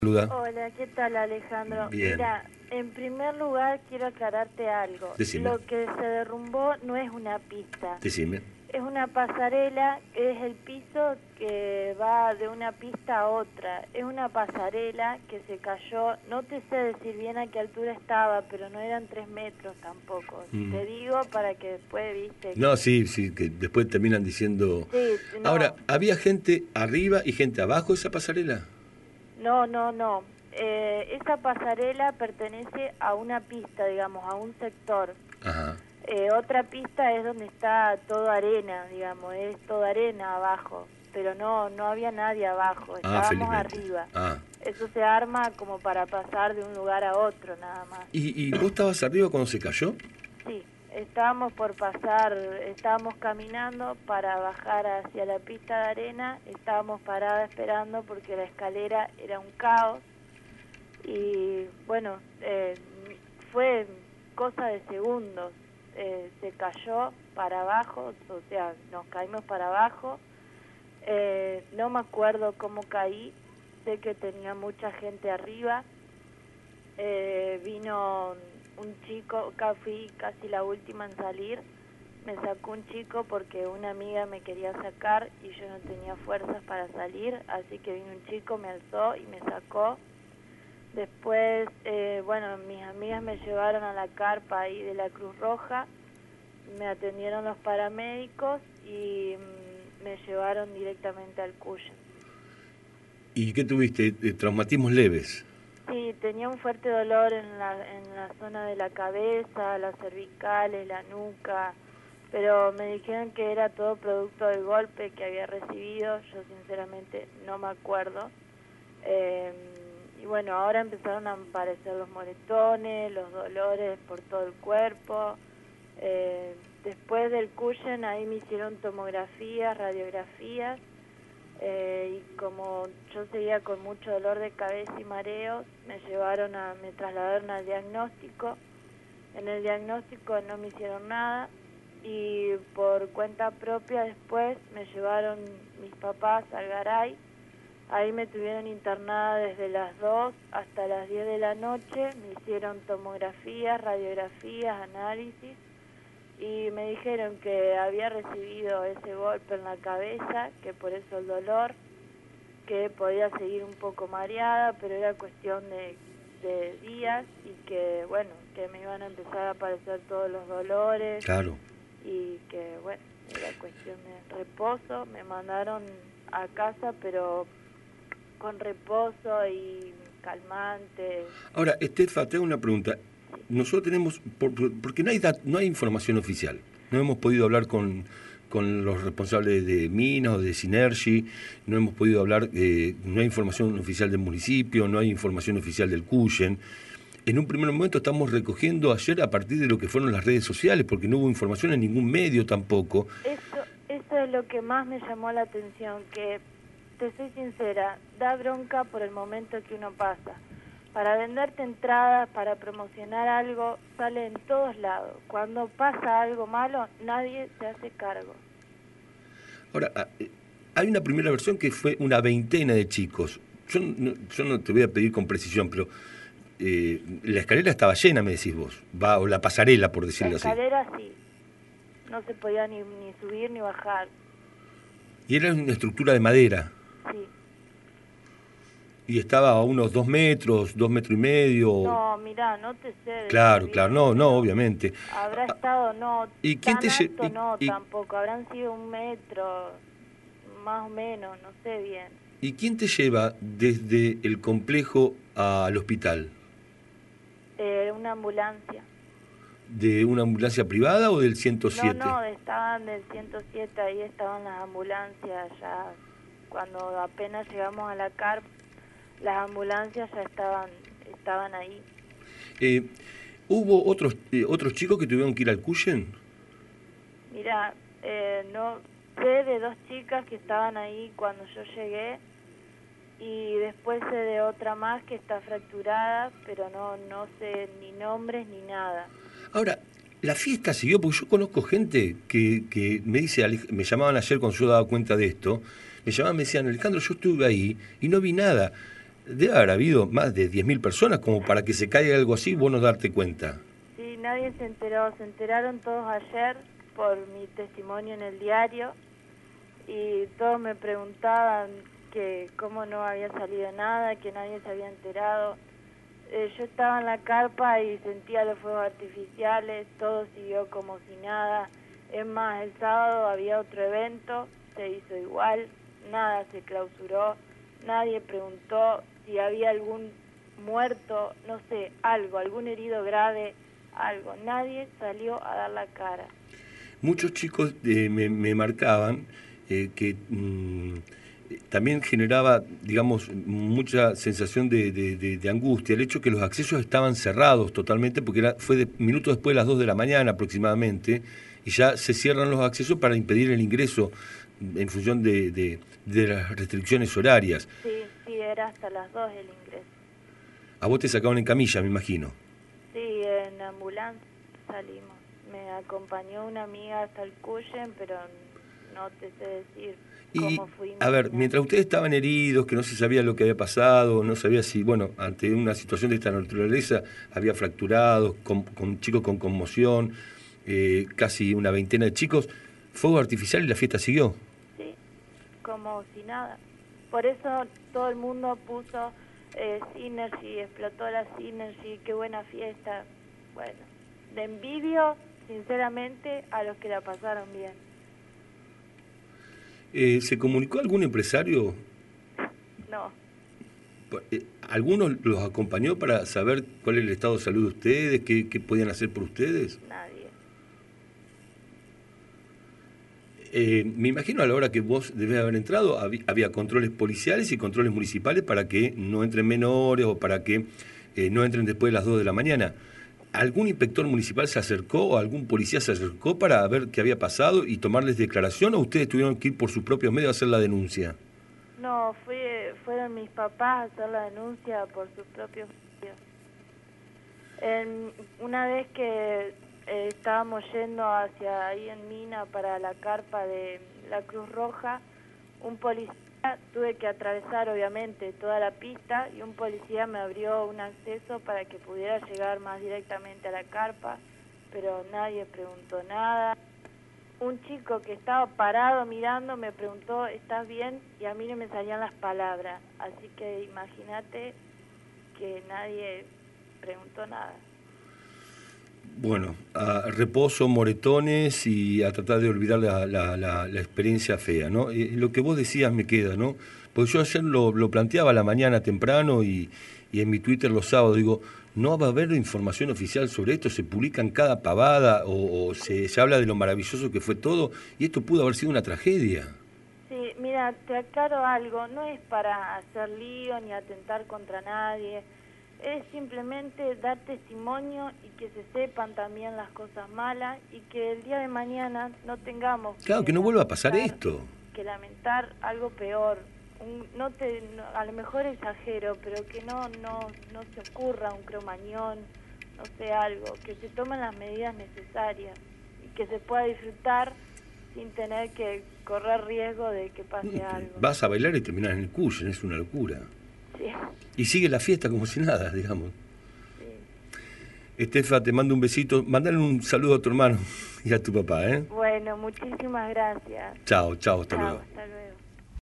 Saluda. Hola, ¿qué tal, Alejandro? Bien. Mira, en primer lugar quiero aclararte algo. Decime. Lo que se derrumbó no es una pista, Decime. es una pasarela, es el piso que va de una pista a otra. Es una pasarela que se cayó, no te sé decir bien a qué altura estaba, pero no eran 3 metros tampoco. Te digo para que después, viste, No, que... sí, que después terminan diciendo... Sí, Ahora, no, ¿había gente arriba y gente abajo de esa pasarela? no. Esa pasarela pertenece a una pista, digamos, a un sector. Ajá. Otra pista es donde está todo arena, digamos, es toda arena abajo, pero no había nadie abajo, Ah, estábamos felizmente. arriba. Ah. Eso se arma como para pasar de un lugar a otro, nada más. ¿Y vos estabas arriba cuando se cayó? Sí, estábamos por pasar, estábamos caminando para bajar hacia la pista de arena, estábamos paradas esperando porque la escalera era un caos y bueno, fue cosa de segundos. Se cayó para abajo, o sea, nos caímos para abajo. No me acuerdo cómo caí, sé que tenía mucha gente arriba. Vino un chico, fui casi la última en salir, me sacó un chico porque una amiga me quería sacar y yo no tenía fuerzas para salir, así que vino un chico, me alzó y me sacó. Después, bueno, mis amigas me llevaron a la carpa ahí de la Cruz Roja, me atendieron los paramédicos y me llevaron directamente al Cuyen. ¿Y qué tuviste? ¿Traumatismos leves? Sí, tenía un fuerte dolor en la zona de la cabeza, las cervicales, la nuca, pero me dijeron que era todo producto del golpe que había recibido, yo sinceramente no me acuerdo. Y bueno, ahora empezaron a aparecer los moretones, los dolores por todo el cuerpo. Después del Cuyen ahí me hicieron tomografías, radiografías, y como yo seguía con mucho dolor de cabeza y mareos, me trasladaron al diagnóstico. En el diagnóstico no me hicieron nada y por cuenta propia después me llevaron mis papás al Garay. Ahí me tuvieron internada desde las 2 hasta las 10 de la noche, me hicieron tomografías, radiografías, análisis y me dijeron que había recibido ese golpe en la cabeza, que por eso el dolor, que podía seguir un poco mareada, pero era cuestión de días y que, bueno, que me iban a empezar a aparecer todos los dolores. Claro. Y que, bueno, era cuestión de reposo. Me mandaron a casa, pero con reposo y calmante. Ahora, Estefa, te hago una pregunta. Sí. Nosotros tenemos, porque no hay información oficial. No hemos podido hablar con los responsables de Minas o de Sinergy, no hemos podido hablar, no hay información oficial del municipio, no hay información oficial del Cuyen. En un primer momento estamos recogiendo ayer a partir de lo que fueron las redes sociales, porque no hubo información en ningún medio tampoco. Eso es lo que más me llamó la atención, que, te soy sincera, da bronca por el momento que uno pasa. Para venderte entradas, para promocionar algo, sale en todos lados. Cuando pasa algo malo, nadie se hace cargo. Ahora, hay una primera versión que fue una veintena de chicos. Yo no te voy a pedir con precisión, pero la escalera estaba llena, me decís vos, o la pasarela, por decirlo así. La escalera sí, no se podía ni subir ni bajar. Y era una estructura de madera. Sí. Y estaba a unos 2 metros, 2,5 metros. No, mirá, no te sé decir Claro, bien, claro, no, pero obviamente. habrá estado, no, ¿Y quién tan te alto lle- no, y, tampoco, habrán sido 1 metro, más o menos, no sé bien. y quién te lleva desde el complejo al hospital? Una ambulancia. ¿De una ambulancia privada o del 107? No, estaban del 107, ahí estaban las ambulancias ya, cuando apenas llegamos a la CARP, las ambulancias ya estaban ahí. ¿Hubo otros chicos que tuvieron que ir al Cuyen? Mira, no sé de 2 chicas que estaban ahí cuando yo llegué y después sé de otra más que está fracturada, pero no sé ni nombres ni nada. Ahora, la fiesta siguió, porque yo conozco gente que me dice, me llamaban ayer cuando yo daba cuenta de esto, me llamaban, me decían, Alejandro, yo estuve ahí y no vi nada. Debe haber habido más de 10.000 personas como para que se caiga algo así, vos no darte cuenta. Sí, nadie se enteró, se enteraron todos ayer por mi testimonio en el diario y todos me preguntaban que cómo no había salido nada, que nadie se había enterado. Yo estaba en la carpa y sentía los fuegos artificiales, todo siguió como si nada. Es más, el sábado había otro evento, se hizo igual, nada se clausuró, nadie preguntó si había algún muerto, no sé, algo, algún herido grave, algo. Nadie salió a dar la cara. Muchos chicos me marcaban que también generaba, digamos, mucha sensación de angustia el hecho que los accesos estaban cerrados totalmente, porque fue minutos después de las 2 de la mañana aproximadamente, y ya se cierran los accesos para impedir el ingreso en función de las restricciones horarias. Sí, era hasta las 2 el ingreso. A vos te sacaban en camilla, me imagino. Sí, en ambulancia salimos. Me acompañó una amiga hasta el Cuyen, pero no te sé decir cómo fuimos. A ver, mientras ustedes estaban heridos, que no se sabía lo que había pasado, no sabía si, bueno, ante una situación de esta naturaleza, había fracturados, con chicos con conmoción, casi una veintena de chicos, fuego artificial y la fiesta siguió. Sí, como si nada. Por eso todo el mundo puso Synergy, explotó la Synergy, qué buena fiesta. Bueno, le envidio sinceramente a los que la pasaron bien. ¿Se comunicó algún empresario? No. ¿Alguno los acompañó para saber cuál es el estado de salud de ustedes? ¿Qué podían hacer por ustedes? Nadie. Me imagino a la hora que vos debés haber entrado, había controles policiales y controles municipales para que no entren menores o para que no entren después de las 2 de la mañana. ¿Algún inspector municipal se acercó o algún policía se acercó para ver qué había pasado y tomarles declaración, o ustedes tuvieron que ir por sus propios medios a hacer la denuncia? No, fueron mis papás a hacer la denuncia por sus propios medios. Una vez que estábamos yendo hacia ahí en Mina para la carpa de la Cruz Roja, un policía, tuve que atravesar obviamente toda la pista y un policía me abrió un acceso para que pudiera llegar más directamente a la carpa, pero nadie preguntó nada. Un chico que estaba parado mirando me preguntó, ¿estás bien? Y a mí no me salían las palabras, así que imagínate que nadie preguntó nada. Bueno, a reposo, moretones y a tratar de olvidar la experiencia fea, ¿no? Lo que vos decías me queda, ¿no? Porque yo ayer lo planteaba a la mañana temprano y en mi Twitter los sábados, digo, no va a haber información oficial sobre esto, se publican cada pavada o se habla de lo maravilloso que fue todo, y esto pudo haber sido una tragedia. Sí, mira, te aclaro algo, no es para hacer lío ni atentar contra nadie, es simplemente dar testimonio y que se sepan también las cosas malas y que el día de mañana no tengamos que no vuelva a pasar esto. Que lamentar algo peor. A lo mejor exagero, pero que no se ocurra un cromañón, no sé, algo, que se tomen las medidas necesarias y que se pueda disfrutar sin tener que correr riesgo de que pase algo. Vas a bailar y terminás en el Cuyen, es una locura. Sí. Y sigue la fiesta como si nada, digamos. Sí. Estefa, te mando un besito. Mandale un saludo a tu hermano y a tu papá, ¿eh? Bueno, muchísimas gracias. Chao, hasta luego. Hasta luego.